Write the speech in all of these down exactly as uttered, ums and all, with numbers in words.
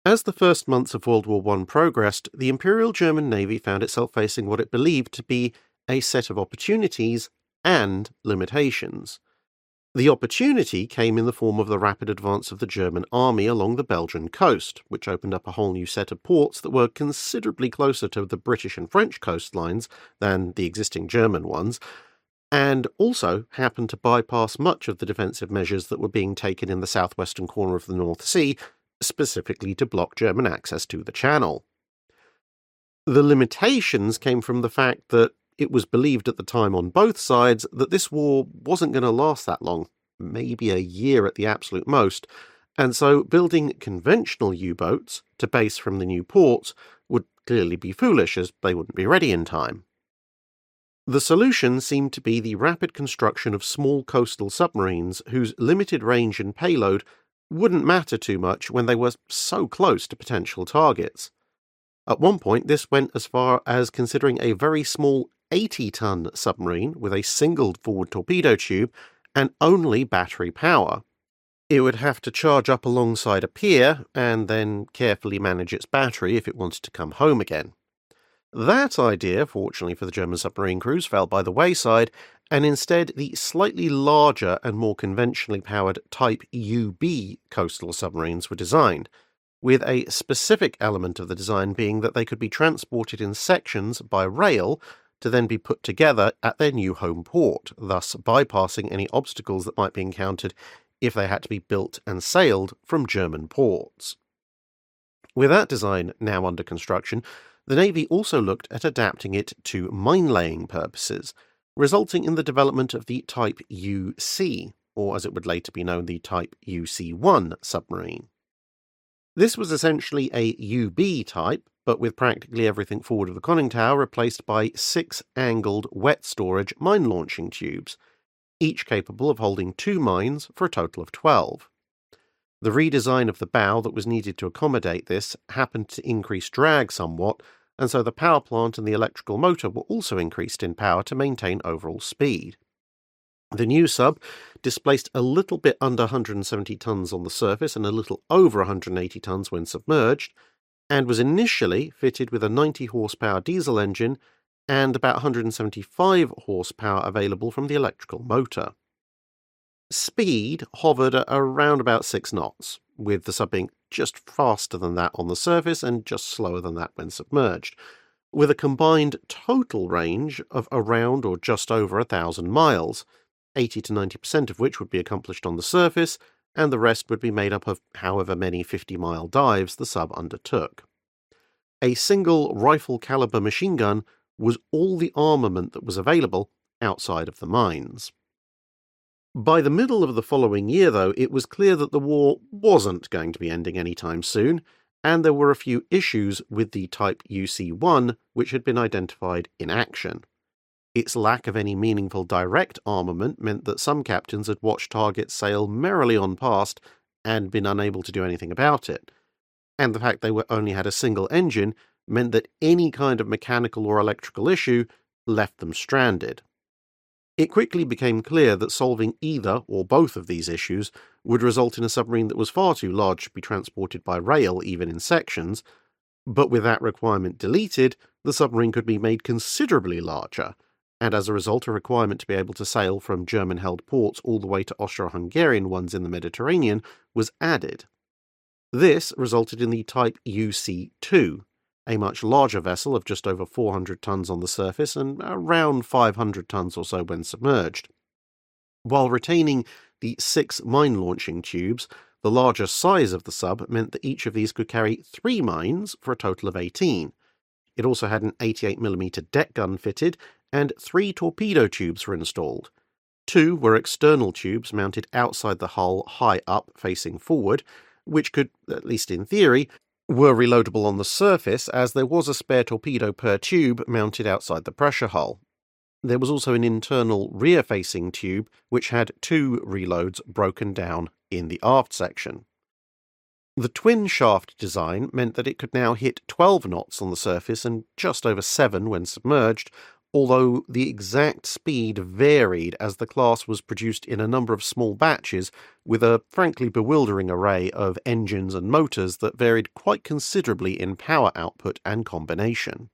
As the first months of World War One progressed, the Imperial German Navy found itself facing what it believed to be a set of opportunities and limitations. The opportunity came in the form of the rapid advance of the German army along the Belgian coast, which opened up a whole new set of ports that were considerably closer to the British and French coastlines than the existing German ones, and also happened to bypass much of the defensive measures that were being taken in the southwestern corner of the North Sea, specifically to block German access to the Channel. The limitations came from the fact that it was believed at the time on both sides that this war wasn't going to last that long, maybe a year at the absolute most, and so building conventional U-boats to base from the new ports would clearly be foolish, as they wouldn't be ready in time. The solution seemed to be the rapid construction of small coastal submarines whose limited range and payload wouldn't matter too much when they were so close to potential targets. At one point, this went as far as considering a very small eighty-ton submarine with a single forward torpedo tube and only battery power. It would have to charge up alongside a pier and then carefully manage its battery if it wanted to come home again. That idea, fortunately for the German submarine crews, fell by the wayside, and instead the slightly larger and more conventionally powered Type U B coastal submarines were designed, with a specific element of the design being that they could be transported in sections by rail to then be put together at their new home port, thus bypassing any obstacles that might be encountered if they had to be built and sailed from German ports. With that design now under construction, the Navy also looked at adapting it to mine-laying purposes, resulting in the development of the Type U C, or as it would later be known, the Type U C one submarine. This was essentially a U B type, but with practically everything forward of the conning tower replaced by six angled wet storage mine-launching tubes, each capable of holding two mines for a total of twelve. The redesign of the bow that was needed to accommodate this happened to increase drag somewhat, and so the power plant and the electrical motor were also increased in power to maintain overall speed. The new sub displaced a little bit under one hundred seventy tons on the surface and a little over one hundred eighty tons when submerged, and was initially fitted with a ninety horsepower diesel engine and about one hundred seventy-five horsepower available from the electrical motor. Speed hovered at around about six knots, with the sub being just faster than that on the surface and just slower than that when submerged, with a combined total range of around or just over a thousand miles, eighty to ninety percent of which would be accomplished on the surface, and the rest would be made up of however many fifty-mile dives the sub undertook. A single rifle-caliber machine gun was all the armament that was available outside of the mines. By the middle of the following year, though, it was clear that the war wasn't going to be ending anytime soon, and there were a few issues with the Type U C one which had been identified in action. Its lack of any meaningful direct armament meant that some captains had watched targets sail merrily on past and been unable to do anything about it, and the fact they were only had a single engine meant that any kind of mechanical or electrical issue left them stranded. It quickly became clear that solving either or both of these issues would result in a submarine that was far too large to be transported by rail even in sections, but with that requirement deleted, the submarine could be made considerably larger, and as a result a requirement to be able to sail from German-held ports all the way to Austro-Hungarian ones in the Mediterranean was added. This resulted in the Type U C two, a much larger vessel of just over four hundred tons on the surface and around five hundred tons or so when submerged. While retaining the six mine-launching tubes, the larger size of the sub meant that each of these could carry three mines for a total of eighteen. It also had an eighty-eight millimeter deck gun fitted, and three torpedo tubes were installed. Two were external tubes mounted outside the hull high up facing forward, which could, at least in theory, were reloadable on the surface as there was a spare torpedo per tube mounted outside the pressure hull. There was also an internal rear-facing tube which had two reloads broken down in the aft section. The twin-shaft design meant that it could now hit twelve knots on the surface and just over seven when submerged, although the exact speed varied as the class was produced in a number of small batches with a frankly bewildering array of engines and motors that varied quite considerably in power output and combination.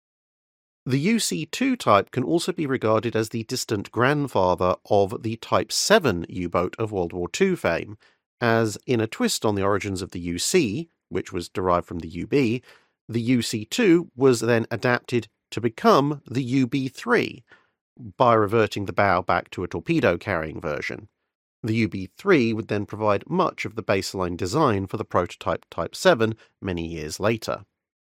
The U C two type can also be regarded as the distant grandfather of the Type seven U-boat of World War Two fame, as in a twist on the origins of the U C, which was derived from the U B, the U C two was then adapted to become the U B three by reverting the bow back to a torpedo-carrying version. The U B three would then provide much of the baseline design for the prototype Type seven many years later.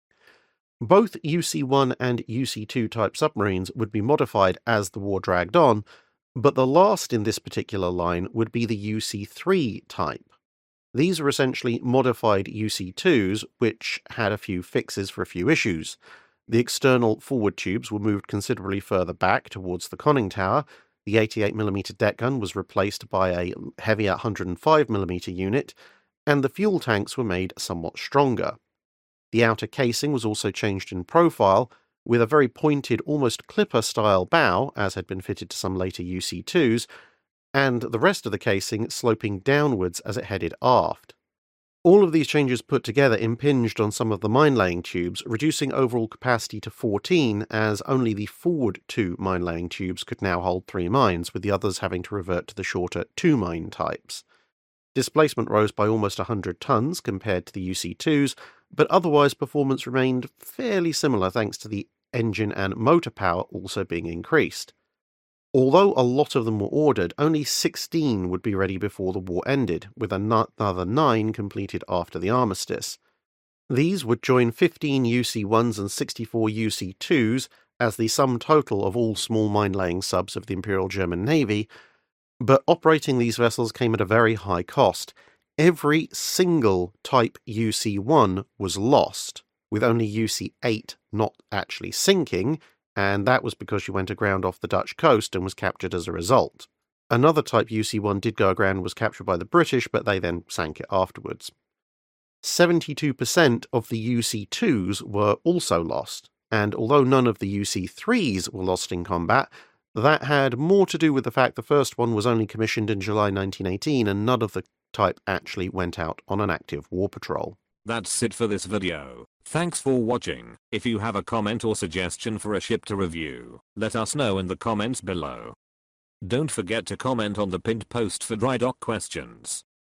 Both U C one and U C two type submarines would be modified as the war dragged on, but the last in this particular line would be the U C three type. These are essentially modified U C twos, which had a few fixes for a few issues. The external forward tubes were moved considerably further back towards the conning tower, the eighty-eight millimeter deck gun was replaced by a heavier one hundred five millimeter unit, and the fuel tanks were made somewhat stronger. The outer casing was also changed in profile, with a very pointed, almost clipper-style bow, as had been fitted to some later U C twos, and the rest of the casing sloping downwards as it headed aft. All of these changes put together impinged on some of the mine-laying tubes, reducing overall capacity to fourteen, as only the forward two mine-laying tubes could now hold three mines, with the others having to revert to the shorter two-mine types. Displacement rose by almost one hundred tons compared to the U C twos, but otherwise performance remained fairly similar thanks to the engine and motor power also being increased. Although a lot of them were ordered, only sixteen would be ready before the war ended, with another nine completed after the armistice. These would join fifteen U C ones and sixty-four U C twos as the sum total of all small mine-laying subs of the Imperial German Navy, but operating these vessels came at a very high cost. Every single Type U C one was lost, with only U C eight not actually sinking, and that was because she went aground off the Dutch coast and was captured as a result. Another Type U C one did go aground and was captured by the British, but they then sank it afterwards. seventy-two percent of the U C twos were also lost, and although none of the U C threes were lost in combat, that had more to do with the fact the first one was only commissioned in July nineteen eighteen and none of the type actually went out on an active war patrol. That's it for this video. Thanks for watching. If you have a comment or suggestion for a ship to review, let us know in the comments below. Don't forget to comment on the pinned post for dry dock questions.